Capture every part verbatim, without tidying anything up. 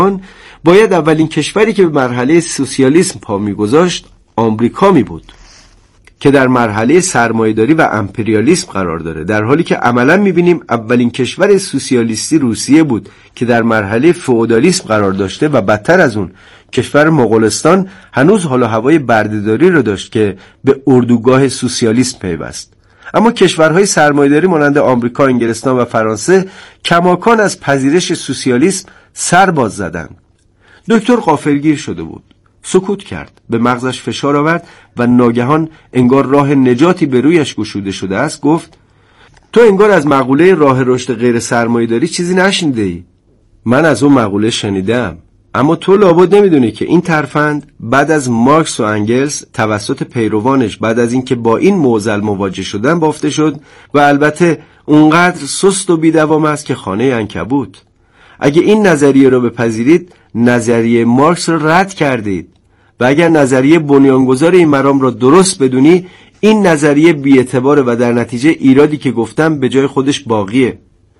باید اولین کشوری که به مرحله سوسیالیسم پا می‌گذاشت آمریکا می بود که در مرحله سرمایه‌داری و امپریالیسم قرار داره، در حالی که عملاً می‌بینیم اولین کشور سوسیالیستی روسیه بود که در مرحله فئودالیسم قرار داشته و بدتر از اون کشور مغولستان هنوز حال و هوای بردهداری رو داشت که به اردوگاه سوسیالیسم پیوست. اما کشورهای سرمایه‌داری مانند آمریکا، انگلستان و فرانسه کماکان از پذیرش سوسیالیسم سر باز زدند. دکتر غافلگیر شده بود. سکوت کرد، به مغزش فشار آورد و ناگهان انگار راه نجاتی به رویش گشوده شده است گفت: تو انگار از مقوله راه رشد غیر سرمایه‌داری چیزی نشنیده ای؟ من از اون مقوله شنیدم، اما تو لابد نمیدونی که این ترفند بعد از مارکس و انگلس توسط پیروانش بعد از اینکه با این معضل مواجه شدن بافته شد و البته اونقدر سست و بی‌دوام است که خانه عنکبوت. اگه این نظریه رو بپذیرید نظریه مارکس رو رد کردید و اگر نظریه بنیانگذار این مرام را درست بدونی این نظریه بی‌اعتباره و در نتیجه ایرادی که گفتم به جای خودش باقیه.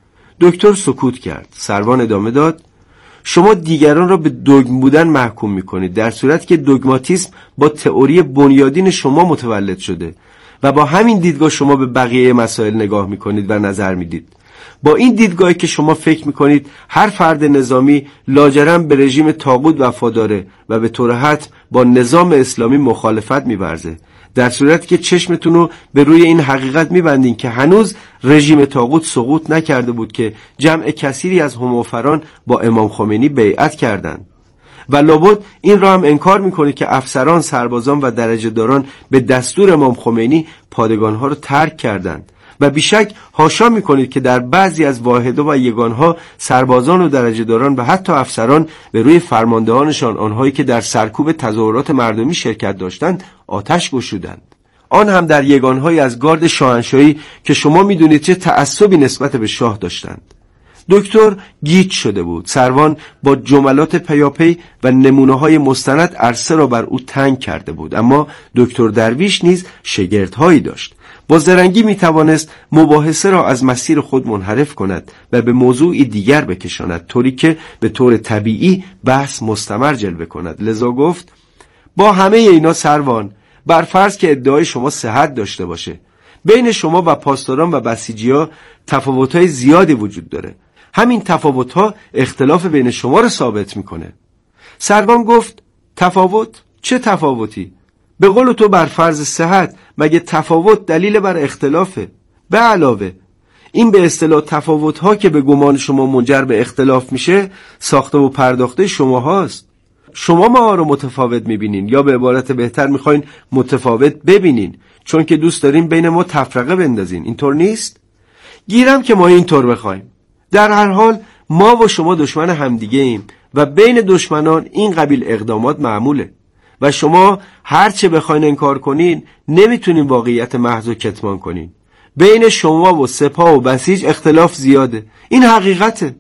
دکتر سکوت کرد. سروان ادامه داد: شما دیگران را به دوگم بودن محکوم میکنید، در صورتی که دوگماتیسم با تئوری بنیادین شما متولد شده و با همین دیدگاه شما به بقیه مسائل نگاه میکنید و نظر میدید. با این دیدگاهی که شما فکر میکنید هر فرد نظامی لاجرم به رژیم طاغوت وفاداره و به طور حتم با نظام اسلامی مخالفت می‌ورزه، در صورتی که چشمتون رو به روی این حقیقت می‌بندین که هنوز رژیم طاغوت سقوط نکرده بود که جمع کثیری از هموفران با امام خمینی بیعت کردند و لابد این را هم انکار می‌کنید که افسران، سربازان و درجه‌داران به دستور امام خمینی پادگان‌ها رو ترک کردند و بیشک حاشا میکنید که در بعضی از واحدها و یگانها سربازان و درجه‌داران و حتی افسران به روی فرماندهانشان، آنهایی که در سرکوب تظاهرات مردمی شرکت داشتند، آتش گشودند. آن هم در یگانهایی از گارد شاهنشاهی که شما میدونید چه تعصبی نسبت به شاه داشتند. دکتر گیج شده بود. سروان با جملات پیاپی و نمونه‌های مستند عرصه را بر او تنگ کرده بود، اما دکتر درویش نیز شگردهایی داشت. با زرنگی می توانست مباحثه را از مسیر خود منحرف کند و به موضوعی دیگر بکشاند، طوری که به طور طبیعی بحث مستمر جلوه کند. لذا گفت: با همه اینا سروان، بر فرض که ادعای شما صحت داشته باشه، بین شما و پاسداران و بسیجی‌ها تفاوت‌های زیادی وجود داره. همین تفاوت‌ها اختلاف بین شما را ثابت می‌کنه. سروان گفت: تفاوت؟ چه تفاوتی؟ به قول تو بر فرض صحت، مگه تفاوت دلیل بر اختلافه؟ به علاوه این به اصطلاح تفاوت‌ها که به گمان شما منجر به اختلاف میشه ساخته و پرداخته شما هاست. شما ما رو متفاوت میبینین، یا به عبارت بهتر میخواین متفاوت ببینین، چون که دوست دارین بین ما تفرقه بندازین. اینطور نیست؟ گیرم که ما اینطور بخوایم. در هر حال ما و شما دشمن همدیگه ایم و بین دشمنان این قبیل اقدامات معموله و شما هرچه بخواین انکار کنین نمیتونین واقعیت محض و کتمان کنین. بین شما و سپاه و بسیج اختلاف زیاده، این حقیقته.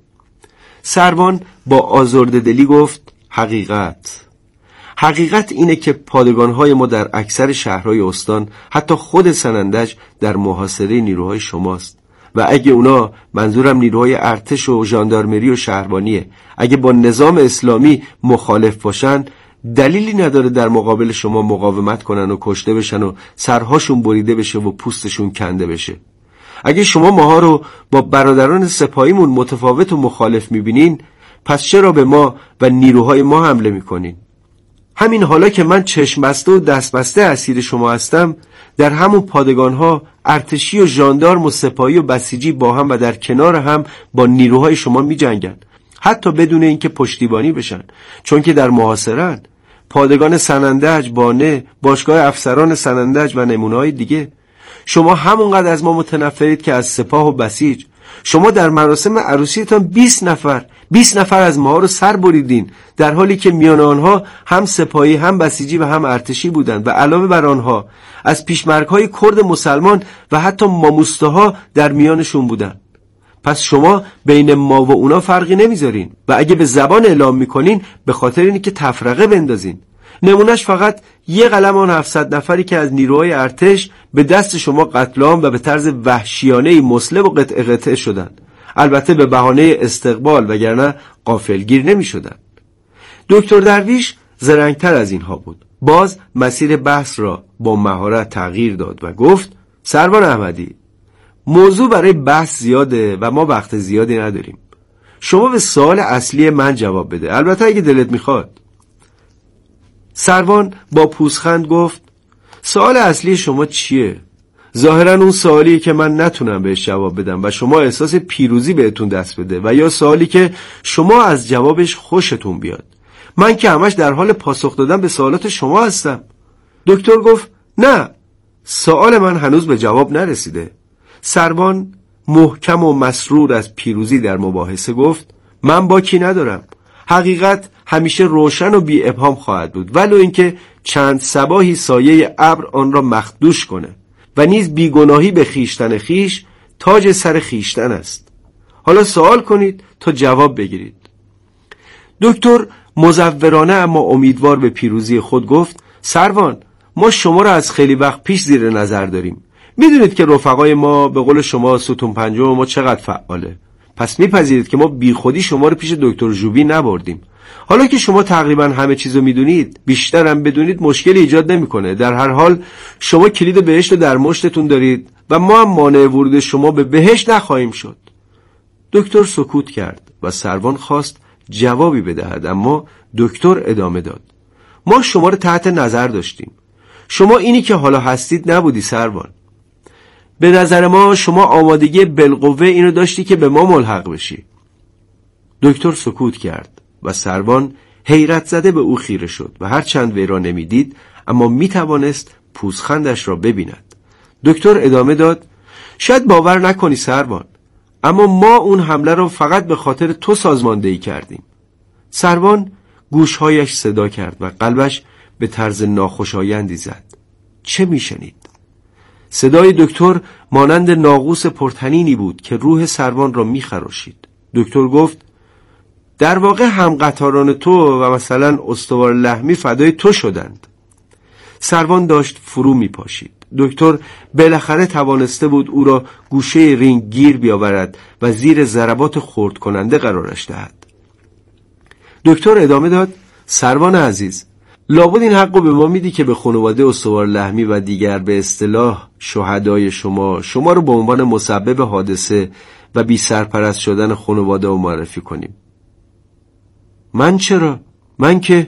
سروان با آزرده دلی گفت: حقیقت حقیقت اینه که پادگان‌های ما در اکثر شهرهای استان، حتی خود سنندج، در محاصره نیروهای شماست و اگه اونا، منظورم نیروهای ارتش و ژاندارمری و شهربانیه، اگه با نظام اسلامی مخالف باشن دلیلی نداره در مقابل شما مقاومت کنن و کشته بشن و سرهاشون بریده بشه و پوستشون کنده بشه. اگه شما ماها رو با برادران سپاهیمون متفاوت و مخالف میبینین، پس چرا به ما و نیروهای ما حمله میکنین؟ همین حالا که من چشم بسته و دست بسته اسیر شما هستم، در همون پادگان‌ها ارتشی و ژاندارم و سپاهی و بسیجی با هم و در کنار هم با نیروهای شما میجنگن، حتی بدون اینکه پشتیبانی بشن، چون که در محاصره‌اند. پادگان سنندج، بانه، باشگاه افسران سنندج و نمونه‌های دیگه. شما همونقدر از ما متنفرید که از سپاه و بسیج. شما در مراسم عروسیتان بیست نفر بیست نفر از ما رو سر بریدین، در حالی که میان آنها هم سپاهی، هم بسیجی و هم ارتشی بودند و علاوه بر آنها از پیشمرگ‌های کرد مسلمان و حتی ماموسته‌ها در میانشون بودند. پس شما بین ما و اونا فرقی نمیذارین و اگه به زبان اعلام میکنین به خاطر اینه که تفرقه بندازین. نمونهش فقط یه قلم آن هفتصد نفری که از نیروهای ارتش به دست شما قتل عام و به طرز وحشیانه‌ای مسلب و قطع قطع شدن، البته به بهانه استقبال، وگرنه غافلگیر نمیشدن. دکتر درویش زرنگتر از اینها بود. باز مسیر بحث را با مهارت تغییر داد و گفت سروان احمدی، موضوع برای بحث زیاده و ما وقت زیادی نداریم. شما به سوال اصلی من جواب بده، البته اگه دلت میخواد. سروان با پوزخند گفت سوال اصلی شما چیه؟ ظاهرا اون سوالیه که من نتونم بهش جواب بدم و شما احساس پیروزی بهتون دست بده، و یا سوالی که شما از جوابش خوشتون بیاد. من که همش در حال پاسخ دادن به سوالات شما هستم. دکتر گفت نه، سوال من هنوز به جواب نرسیده. سروان محکم و مسرور از پیروزی در مباحثه گفت من باکی ندارم. حقیقت همیشه روشن و بی ابهام خواهد بود، ولو اینکه چند صباحی سایه ابر آن را مخدوش کنه، و نیز بیگناهی به خیشتن خیش تاج سر خیشتن است. حالا سوال کنید تا جواب بگیرید. دکتر مزورانه اما امیدوار به پیروزی خود گفت سروان، ما شما را از خیلی وقت پیش زیر نظر داریم. میدونید که رفقای ما به قول شما ستون پنجم ما چقدر فعاله. پس میپذیرید که ما بی خودی شما رو پیش دکتر ژوبی نبردیم. حالا که شما تقریبا همه چیزو میدونید، بیشتر هم بدونید، مشکلی ایجاد نمیکنه. در هر حال شما کلید بهشت رو در مشتتون دارید و ما هم مانع ورود شما به بهشت نخواهیم شد. دکتر سکوت کرد و سروان خواست جوابی بدهد، اما دکتر ادامه داد ما شما رو تحت نظر داشتیم. شما اینی که حالا هستید نبودی سروان. به نظر ما شما آمادگی بالقوه اینو داشتی که به ما ملحق بشی. دکتر سکوت کرد و سروان حیرت زده به او خیره شد و هرچند وی را نمیدید اما میتوانست پوزخندش را ببیند. دکتر ادامه داد شاید باور نکنی سروان، اما ما اون حمله را فقط به خاطر تو سازماندهی کردیم. سروان گوشهایش صدا کرد و قلبش به طرز ناخوشایندی زد. چه میشنید؟ صدای دکتر مانند ناقوس پرتنینی بود که روح سروان را میخراشید. دکتر گفت در واقع همقطاران تو و مثلا استوار لحمی فدای تو شدند. سروان داشت فرو میپاشید. دکتر بالاخره توانسته بود او را گوشه رینگ گیر بیاورد و زیر ضربات خرد کننده قرارش دهد. دکتر ادامه داد سروان عزیز، لابد این حق رو به ما میدی که به خانواده استوار لحمی و دیگر به اصطلاح شهدای شما شما رو به عنوان مسبب حادثه و بی سرپرست شدن خانواده رو معرفی کنیم. من چرا؟ من که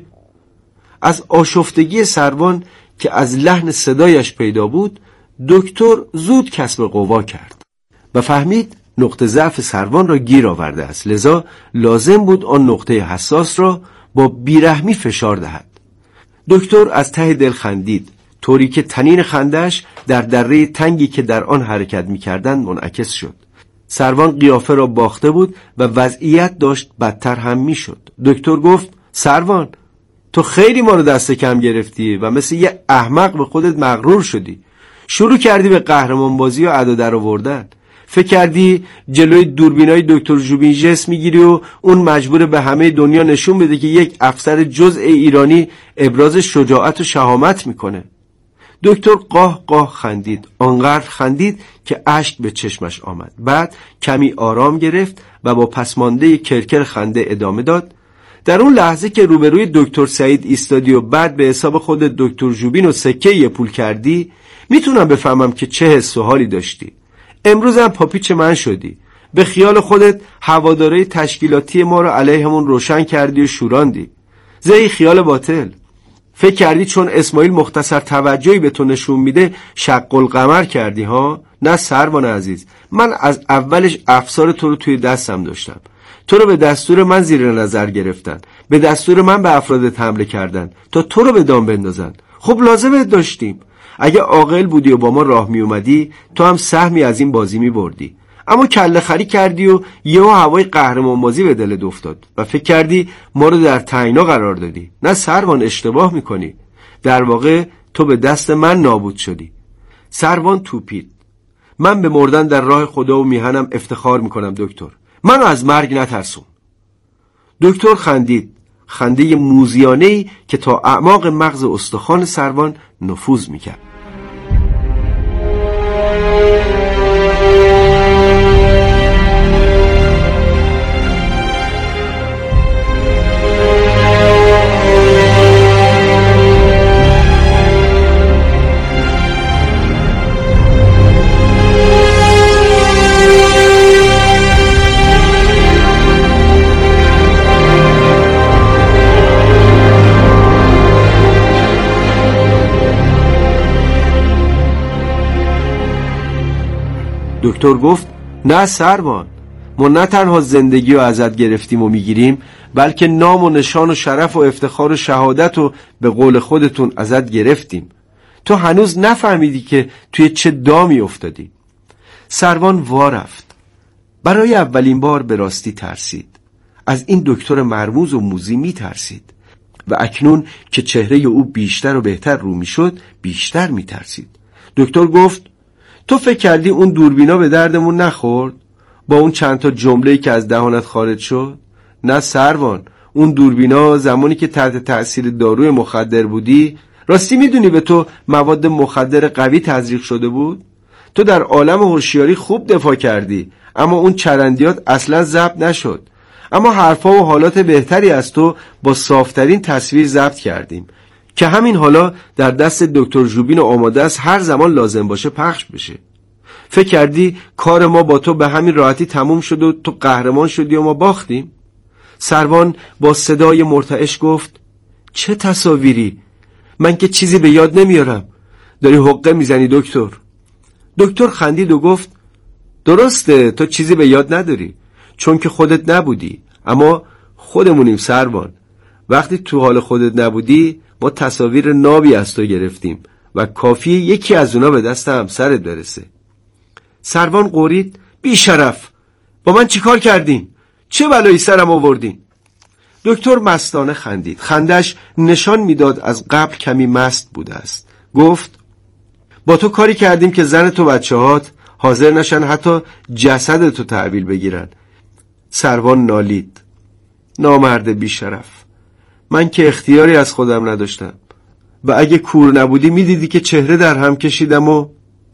از آشفتگی سروان که از لحن صدایش پیدا بود، دکتر زود کسب قوا کرد و فهمید نقطه ضعف سروان را گیر آورده است، لذا لازم بود آن نقطه حساس را با بیرحمی فشار دهد. دکتر از ته دل خندید، طوری که تنین خندش در دره تنگی که در آن حرکت می‌کردند منعکس شد. سروان قیافه را باخته بود و وضعیت داشت بدتر هم می‌شد. دکتر گفت سروان، تو خیلی ما رو دست کم گرفتی و مثل یه احمق به خودت مغرور شدی. شروع کردی به قهرمان بازی و ادا در آوردن. فکر کردی جلوی دوربینای دکتر ژوبی جس میگیری و اون مجبور به همه دنیا نشون بده که یک افسر جزء ایرانی ابراز شجاعت و شهامت میکنه. دکتر قاه قاه خندید، آنقدر خندید که اشک به چشمش آمد. بعد کمی آرام گرفت و با پسمانده کرکر خنده ادامه داد در اون لحظه که روبروی دکتر سعید ایستادی و بعد به حساب خود دکتر ژوبین و سکه یه پول کردی، میتونم بفهمم که چه حس و حالی داشتی. امروز هم پاپیچ من شدی. به خیال خودت هواداره تشکیلاتی ما رو علیهمون روشن کردی و شوراندی. زی خیال باطل. فکر کردی چون اسماعیل مختصر توجهی به تو نشون میده شق القمر کردی ها؟ نه سروان عزیز، من از اولش افسار تو رو توی دستم داشتم. تو رو به دستور من زیر نظر گرفتن، به دستور من به افرادت حمله کردن تا تو رو به دام بندازن. خب لازمت داشتیم. اگه عاقل بودی و با ما راه می اومدی تو هم سهمی از این بازی می بردی، اما کله خری کردی و یهو هوای قهرمان بازی به دلت افتاد و فکر کردی ما رو در تنگنا قرار دادی. نه سروان، اشتباه میکنی. در واقع تو به دست من نابود شدی. سروان توپید. من به مردن در راه خدا و میهنم افتخار میکنم دکتر. منو از مرگ نترسون. دکتر خندید، خنده موذیانه‌ای که تا اعماق مغز استخوان سروان نفوذ میکرد. دکتر گفت نه سروان، ما نه تنها زندگی رو ازت گرفتیم و میگیریم، بلکه نام و نشان و شرف و افتخار و شهادت رو به قول خودتون ازت گرفتیم. تو هنوز نفهمیدی که توی چه دامی افتادی. سروان وا رفت. برای اولین بار به راستی ترسید. از این دکتر مرموز و موذی می ترسید و اکنون که چهره او بیشتر و بهتر رو می شد بیشتر می ترسید. دکتر گفت تو فکر کردی اون دوربینا به دردمون نخورد با اون چند تا جمله‌ای که از دهانت خارج شد؟ نه سروان، اون دوربینا زمانی که تحت تأثیر داروی مخدر بودی، راستی میدونی به تو مواد مخدر قوی تزریق شده بود؟ تو در عالم هوشیاری خوب دفاع کردی، اما اون چرندیات اصلا ضبط نشد. اما حرفا و حالات بهتری از تو با صافترین تصویر ضبط کردیم که همین حالا در دست دکتر ژوبین آماده است هر زمان لازم باشه پخش بشه. فکر کردی کار ما با تو به همین راحتی تموم شد و تو قهرمان شدی و ما باختیم؟ سروان با صدای مرتعش گفت چه تصاویری؟ من که چیزی به یاد نمیارم. داری حقه میزنی دکتر. دکتر خندید و گفت درسته، تو چیزی به یاد نداری چون که خودت نبودی، اما خودمونیم سروان. وقتی تو حال خودت نبودی ما تصاویر نابی از تو گرفتیم و کافیه یکی از اونا به دست همسرت برسه. سروان قرید بی شرف، با من چیکار کردین؟ چه بلایی سرم آوردین؟ دکتر مستانه خندید. خندش نشان میداد از قبل کمی مست بوده است. گفت با تو کاری کردیم که زن تو بچه‌هات حاضر نشن حتی جسد تو تحویل بگیرن. سروان نالید. نامرد بی شرف، من که اختیاری از خودم نداشتم و اگه کور نبودی میدیدی که چهره در هم کشیدم. و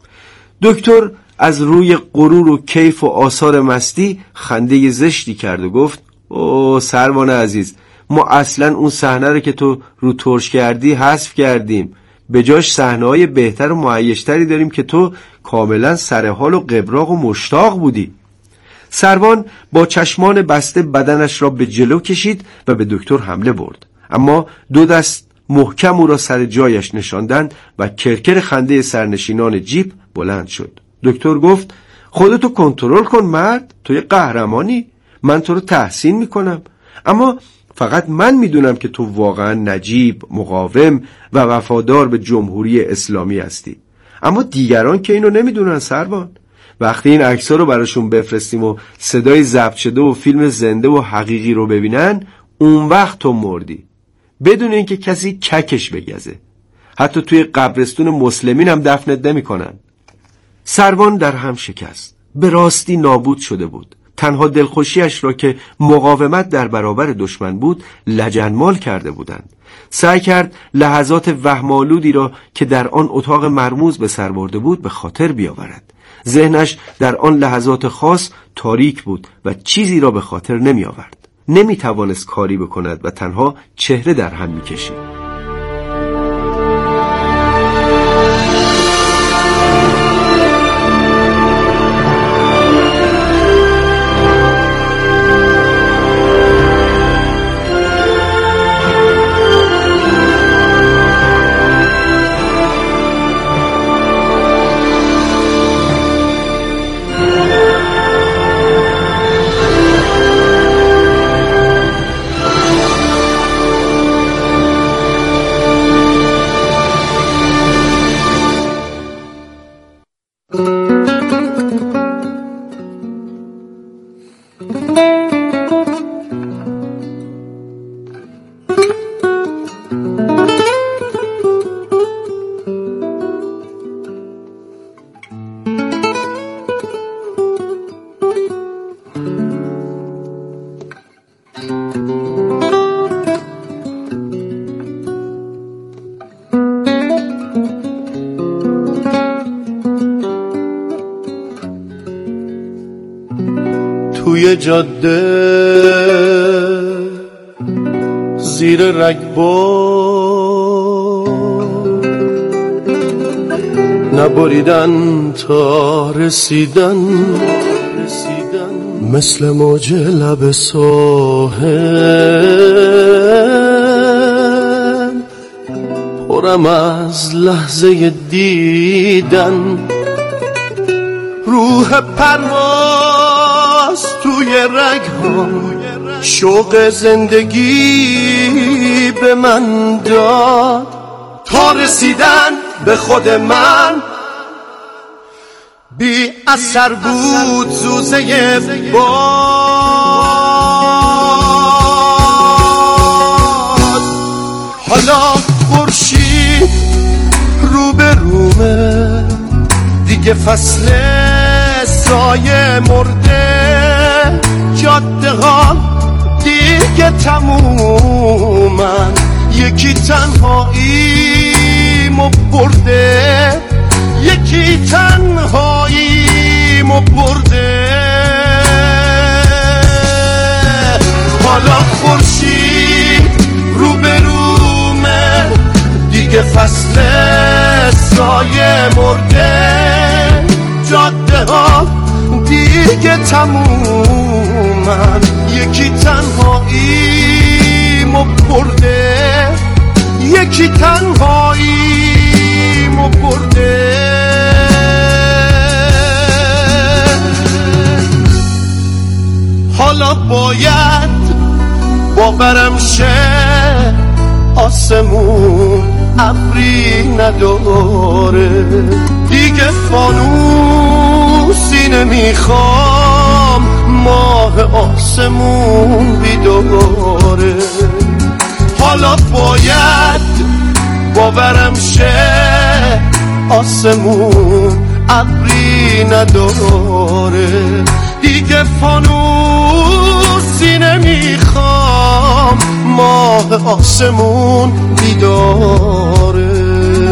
دکتر از روی غرور و کیف و آثار مستی خنده زشتی کرد و گفت او سروان عزیز، ما اصلا اون صحنه رو که تو رو ترش کردی حذف کردیم، به جاش صحنه‌های بهتر و معیشتری داریم که تو کاملا سرحال و قبراق و مشتاق بودی. سروان با چشمان بسته بدنش را به جلو کشید و به دکتر حمله برد، اما دو دست محکم او را سر جایش نشاندند و کرکر خنده سرنشینان جیپ بلند شد. دکتر گفت خودتو کنترل کن مرد، تو یه قهرمانی، من تو رو تحسین میکنم، اما فقط من میدونم که تو واقعا نجیب، مقاوم و وفادار به جمهوری اسلامی هستی، اما دیگران که اینو نمیدونن سروان. وقتی این عکس‌ها رو براشون بفرستیم و صدای ضبط شده و فیلم زنده و حقیقی رو ببینن، اون وقت تو مردی بدون اینکه کسی ککش بگزه. حتی توی قبرستون مسلمین هم دفنت نمی‌کنن. سروان در هم شکست. به راستی نابود شده بود. تنها دلخوشیش را که مقاومت در برابر دشمن بود لجنمال کرده بودند. سعی کرد لحظات وهم‌آلودی را که در آن اتاق مرموز به سر برده بود به خاطر بیاورد. ذهنش در آن لحظات خاص تاریک بود و چیزی را به خاطر نمی آورد. نمی توانست کاری بکند و تنها چهره در هم می کشید. توی جاده زیر رگبار نبریدن تا رسیدن مثل موج لب ساحل پرم از لحظه دیدن روح پرواز توی رگام شوق زندگی به من داد. تا رسیدن به خود من بی اثر بود زوزه باد. حالا خورشید رو به رومه، دیگه فصل سایه مرده، جاده ها دیگه تمومن، یکی تنهاییمو برده، یکی تنهاییمو برده. حالا خورشید رو به رومه، دیگه فصل سایه مرده، جاده ها دیگه تمومن، یکی تنهاییمو برده، یکی تنهاییمو برده. حالا باید باورم شه آسمون ابری نداره، دیگه فانوسی نمیخوام، ماه آسمون بیداره. حالا باید باورم شه آسمون ابری نداره، دیگه فانوسی نمیخوام، ماه آسمون بیداره.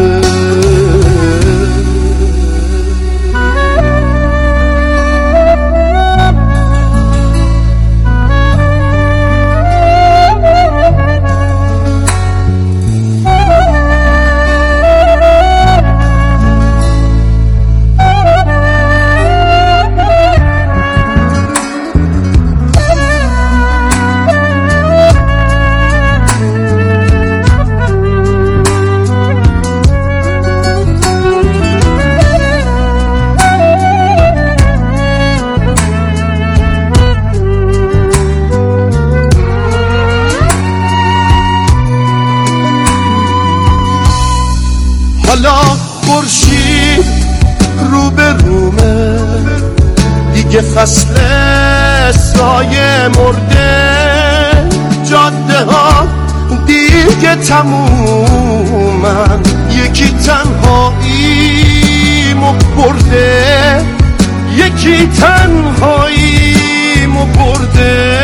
حالا خورشید رو به رومه، دیگه فصل سایه مرده، جاده ها دیگه تمومن، یکی تنهاییمو برده، یکی تنهاییمو برده.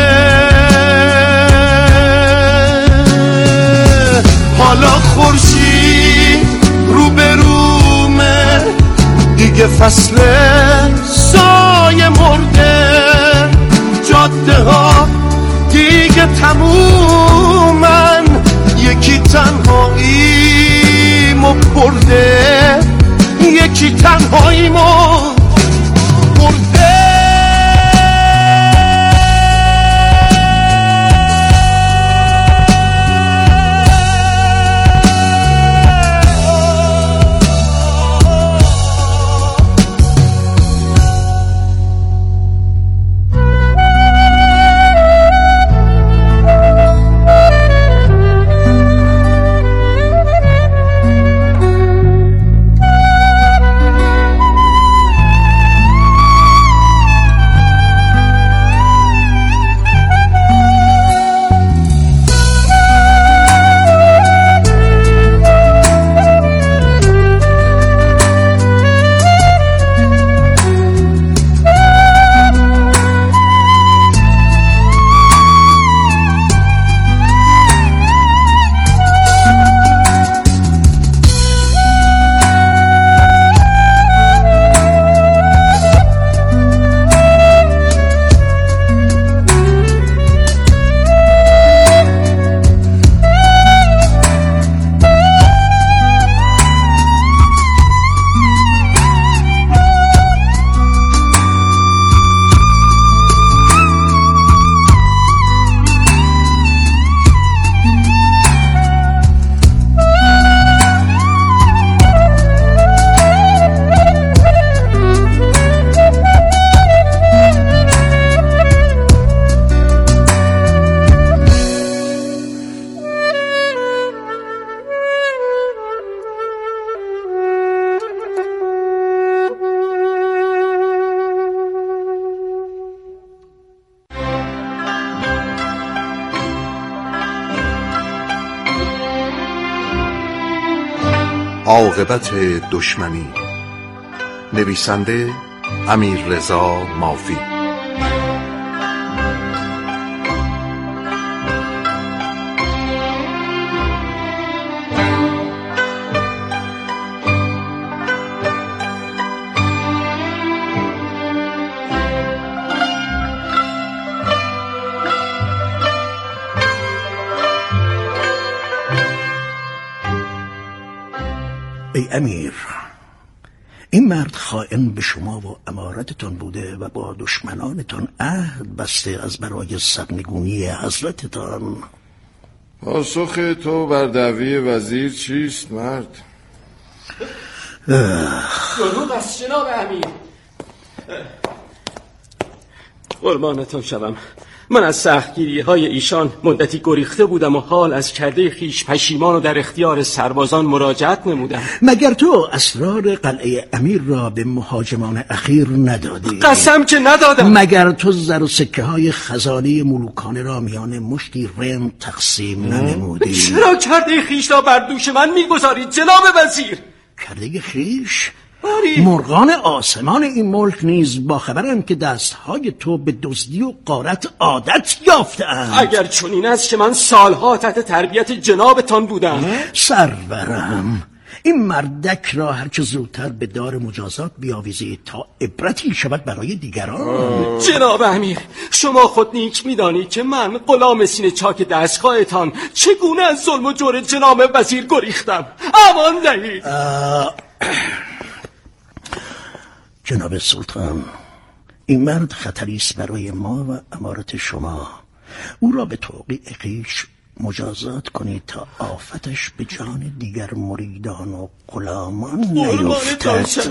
حالا خورشید رو به رومه، دیگه فصل سایه مرده، جاده ها دیگه تمومن، یکی تنهاییمو برده، یکی تنهاییمو برده. عاقبت دشمنی. نویسنده امیررضا مافی. ای امیر، این مرد خائن به شما و امارتتان بوده و با دشمنانتان عهد بسته از برای سرنگونی حضرتتان. پاسخ تو بر دعوی وزیر چیست مرد؟ دروغ است جناب امیر. قربانتان شوم، من از سختگیری های ایشان مدتی گریخته بودم و حال از کرده خیش پشیمان و در اختیار سربازان مراجعت نمودم. مگر تو اسرار قلعه امیر را به مهاجمان اخیر ندادی؟ قسم که ندادم. مگر تو زر و سکه های خزانه ملوکانه را میان مشتی رند تقسیم ننمودی؟ چرا کرده خیش را بر دوش من میگذارید جناب وزیر؟ کرده خیش؟ آری. مرغان آسمان این ملک نیز با خبرند که دستهای تو به دزدی و غارت عادت یافته‌اند. اگر چنین است که من سالها تحت تربیت جنابتان بودم. سرورم، این مردک را هرچه زودتر به دار مجازات بیاویزید تا عبرتی شود برای دیگران. جناب امیر، شما خود نیک میدانید که من غلام سینه چاک دستگاهتان چگونه از ظلم و جور جناب وزیر گریختم. امان دهید. جناب سلطان، این مرد خطری است برای ما و امارت شما. او را به توقیع خویش مجازات کنید تا آفتش به جان دیگر مریدان و غلامان نیفتد.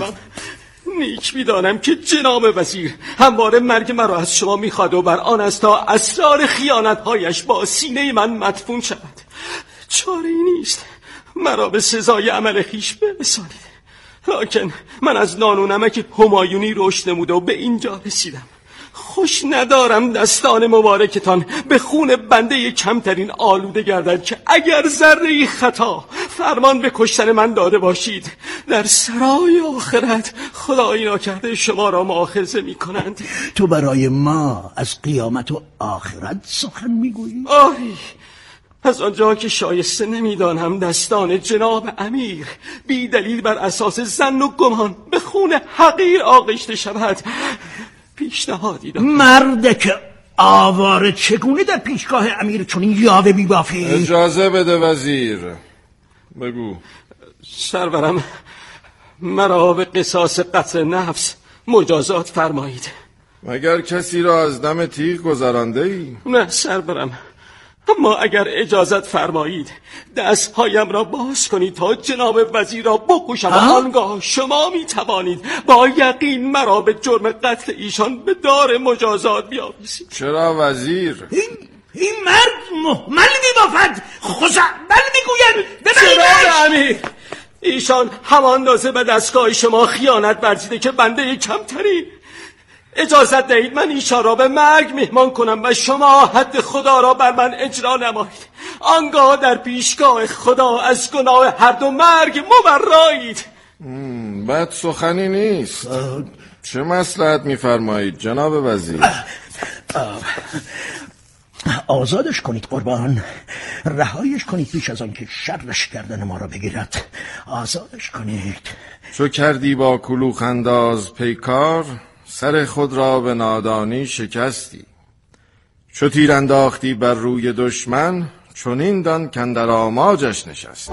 نیک میدانم که جناب وزیر همواره مرگ مرا از شما میخواد و بر آن است تا اسرار خیانتهایش با سینه من مدفون شود. چاره ای نیست، مرا به سزای عمل خویش برسانید. لکن من از نان و نمک همایونی رشد نموده و به اینجا رسیدم. خوش ندارم دستان مبارکتان به خون بنده کمترین آلوده گردد که اگر ذره خطا فرمان به کشتن من داده باشید در سرای آخرت خدایی ناکرده شما را مؤاخذه می کنند. تو برای ما از قیامت و آخرت سخن میگویی؟ آری، از آنجا که شایسته نمیدانم دستان جناب امیر بی دلیل بر اساس ظن و گمان به خون حقیر آغشته شود پیشنهادی دارم. مردک آواره، چگونه در پیشگاه امیر چنین یاوه میبافی؟ اجازه بده وزیر، بگو. سرورم، مرا به قصاص قتل نفس مجازات فرمایید. مگر کسی را از دم تیغ گذرانده ای؟ نه سرورم، اما اگر اجازت فرمایید دستهایم را باز کنید تا جناب وزیر را بکشم و آنگاه شما می توانید با یقین مرا به جرم قتل ایشان به دار مجازات بیاویزید. چرا وزیر؟ این این مرد مهمل میبافد، خزعبل میگوید. جناب امیر، ایشان همان اندازه به دستگاه شما خیانت ورزیده که بنده کمتری. اجازت دهید من ایشان را به مرگ مهمان کنم و شما حد خدا را بر من اجرا نمایید. آنگاه در پیشگاه خدا از گناه هر دو مرگ مبرایید. بد سخنی نیست. چه مصلحت می‌فرمایید جناب وزیر؟ آزادش کنید قربان، رهایش کنید پیش از آن که شرش گردن ما را بگیرد. آزادش کنید. چو کردی با کلوخ انداز پیکار، سر خود را به نادانی شکستی. چو تیر انداختی بر روی دشمن، چنین دان کاندر آماجش نشستی.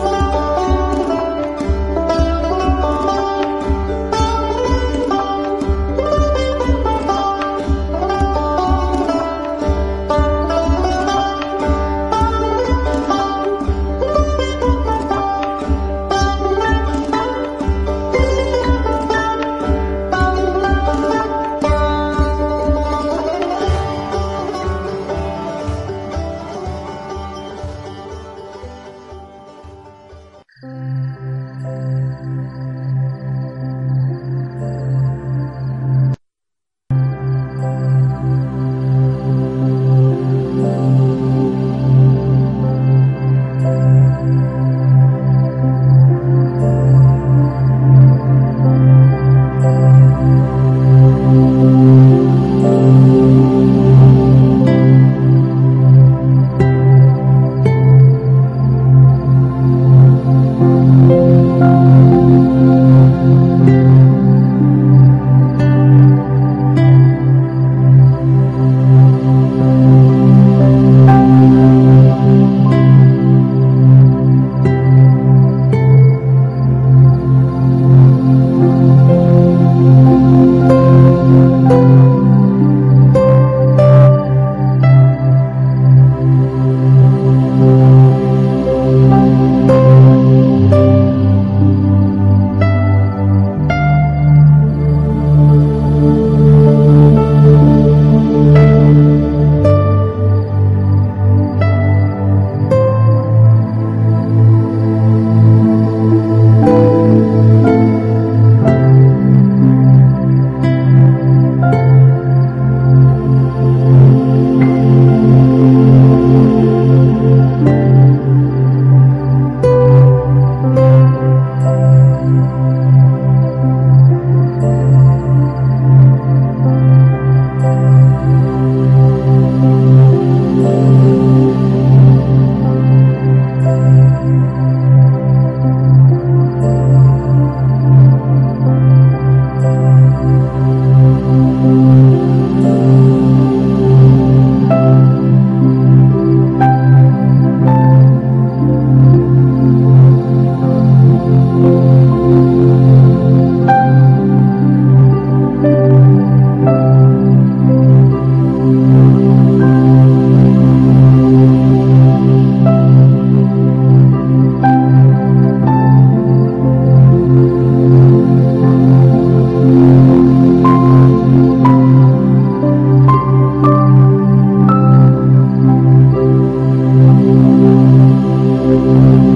شد.